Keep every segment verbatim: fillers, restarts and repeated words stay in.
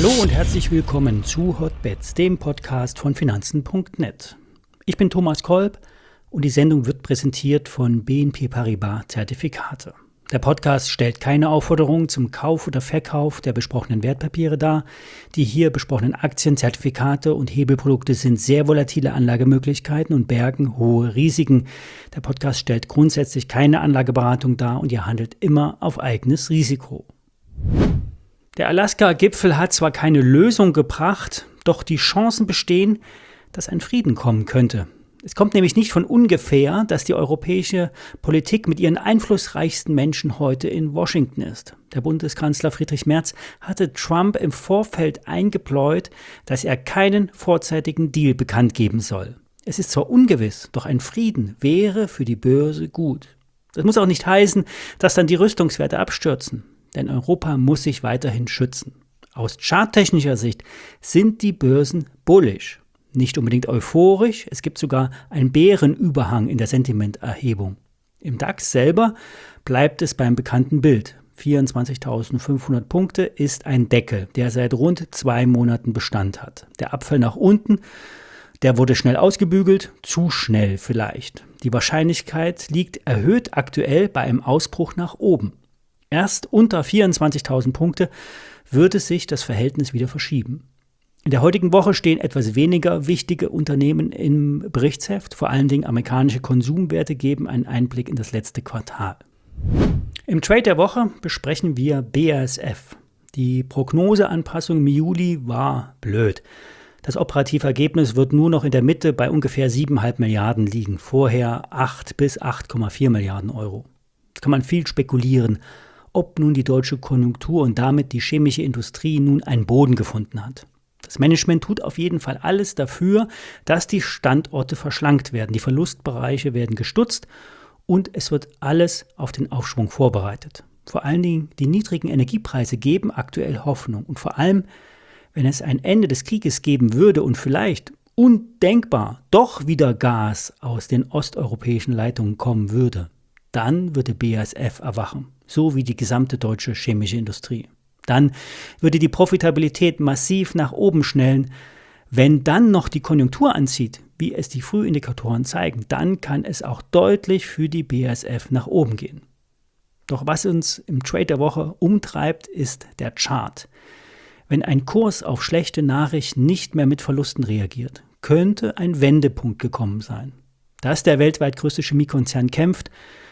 Hallo und herzlich willkommen zu Hotbets, dem Podcast von Finanzen Punkt net. Ich bin Thomas Kolb und die Sendung wird präsentiert von B N P Paribas Zertifikate. Der Podcast stellt keine Aufforderung zum Kauf oder Verkauf der besprochenen Wertpapiere dar. Die hier besprochenen Aktien, Zertifikate und Hebelprodukte sind sehr volatile Anlagemöglichkeiten und bergen hohe Risiken. Der Podcast stellt grundsätzlich keine Anlageberatung dar und ihr handelt immer auf eigenes Risiko. Der Alaska-Gipfel hat zwar keine Lösung gebracht, doch die Chancen bestehen, dass ein Frieden kommen könnte. Es kommt nämlich nicht von ungefähr, dass die europäische Politik mit ihren einflussreichsten Menschen heute in Washington ist. Der Bundeskanzler Friedrich Merz hatte Trump im Vorfeld eingebläut, dass er keinen vorzeitigen Deal bekannt geben soll. Es ist zwar ungewiss, doch ein Frieden wäre für die Börse gut. Das muss auch nicht heißen, dass dann die Rüstungswerte abstürzen, denn Europa muss sich weiterhin schützen. Aus charttechnischer Sicht sind die Börsen bullish. Nicht unbedingt euphorisch, es gibt sogar einen Bärenüberhang in der Sentimenterhebung. Im DAX selber bleibt es beim bekannten Bild. vierundzwanzigtausendfünfhundert Punkte ist ein Deckel, der seit rund zwei Monaten Bestand hat. Der Abfall nach unten, der wurde schnell ausgebügelt, zu schnell vielleicht. Die Wahrscheinlichkeit liegt erhöht aktuell bei einem Ausbruch nach oben. Erst unter vierundzwanzigtausend Punkte würde sich das Verhältnis wieder verschieben. In der heutigen Woche stehen etwas weniger wichtige Unternehmen im Berichtsheft. Vor allen Dingen amerikanische Konsumwerte geben einen Einblick in das letzte Quartal. Im Trade der Woche besprechen wir B A S F. Die Prognoseanpassung im Juli war blöd. Das operative Ergebnis wird nur noch in der Mitte bei ungefähr sieben Komma fünf Milliarden liegen. Vorher acht bis acht Komma vier Milliarden Euro. Jetzt kann man viel spekulieren, ob nun die deutsche Konjunktur und damit die chemische Industrie nun einen Boden gefunden hat. Das Management tut auf jeden Fall alles dafür, dass die Standorte verschlankt werden. Die Verlustbereiche werden gestutzt und es wird alles auf den Aufschwung vorbereitet. Vor allen Dingen die niedrigen Energiepreise geben aktuell Hoffnung. Und vor allem, wenn es ein Ende des Krieges geben würde und vielleicht undenkbar doch wieder Gas aus den osteuropäischen Leitungen kommen würde, dann würde B A S F erwachen, so wie die gesamte deutsche chemische Industrie. Dann würde die Profitabilität massiv nach oben schnellen. Wenn dann noch die Konjunktur anzieht, wie es die Frühindikatoren zeigen, dann kann es auch deutlich für die B A S F nach oben gehen. Doch was uns im Trade der Woche umtreibt, ist der Chart. Wenn ein Kurs auf schlechte Nachrichten nicht mehr mit Verlusten reagiert, könnte ein Wendepunkt gekommen sein. Dass der weltweit größte Chemiekonzern kämpft,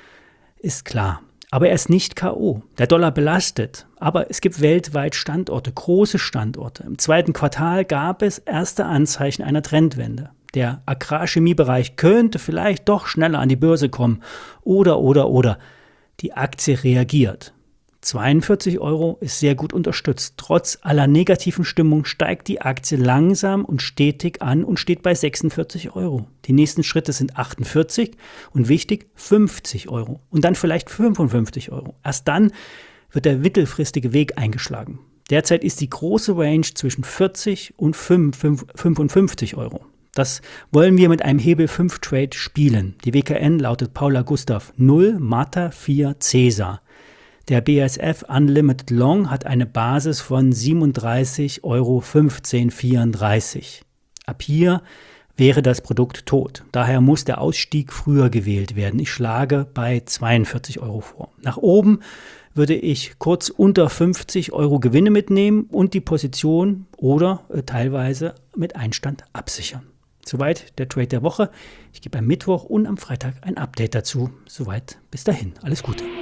ist klar. Aber er ist nicht K O. Der Dollar belastet. Aber es gibt weltweit Standorte, große Standorte. Im zweiten Quartal gab es erste Anzeichen einer Trendwende. Der Agrarchemiebereich könnte vielleicht doch schneller an die Börse kommen. Oder, oder, oder. Die Aktie reagiert. zweiundvierzig Euro ist sehr gut unterstützt. Trotz aller negativen Stimmung steigt die Aktie langsam und stetig an und steht bei sechsundvierzig Euro. Die nächsten Schritte sind achtundvierzig und wichtig fünfzig Euro und dann vielleicht fünfundfünfzig Euro. Erst dann wird der mittelfristige Weg eingeschlagen. Derzeit ist die große Range zwischen vierzig und fünfundfünfzig Euro. Das wollen wir mit einem Hebel fünf Trade spielen. Die W K N lautet Paula Gustav null, Martha vier, Cäsar. Der B A S F Unlimited Long hat eine Basis von siebenunddreißig Euro fünfzehn vierunddreißig. Ab hier wäre das Produkt tot. Daher muss der Ausstieg früher gewählt werden. Ich schlage bei zweiundvierzig Euro vor. Nach oben würde ich kurz unter fünfzig Euro Gewinne mitnehmen und die Position oder äh, teilweise mit Einstand absichern. Soweit der Trade der Woche. Ich gebe am Mittwoch und am Freitag ein Update dazu. Soweit bis dahin. Alles Gute.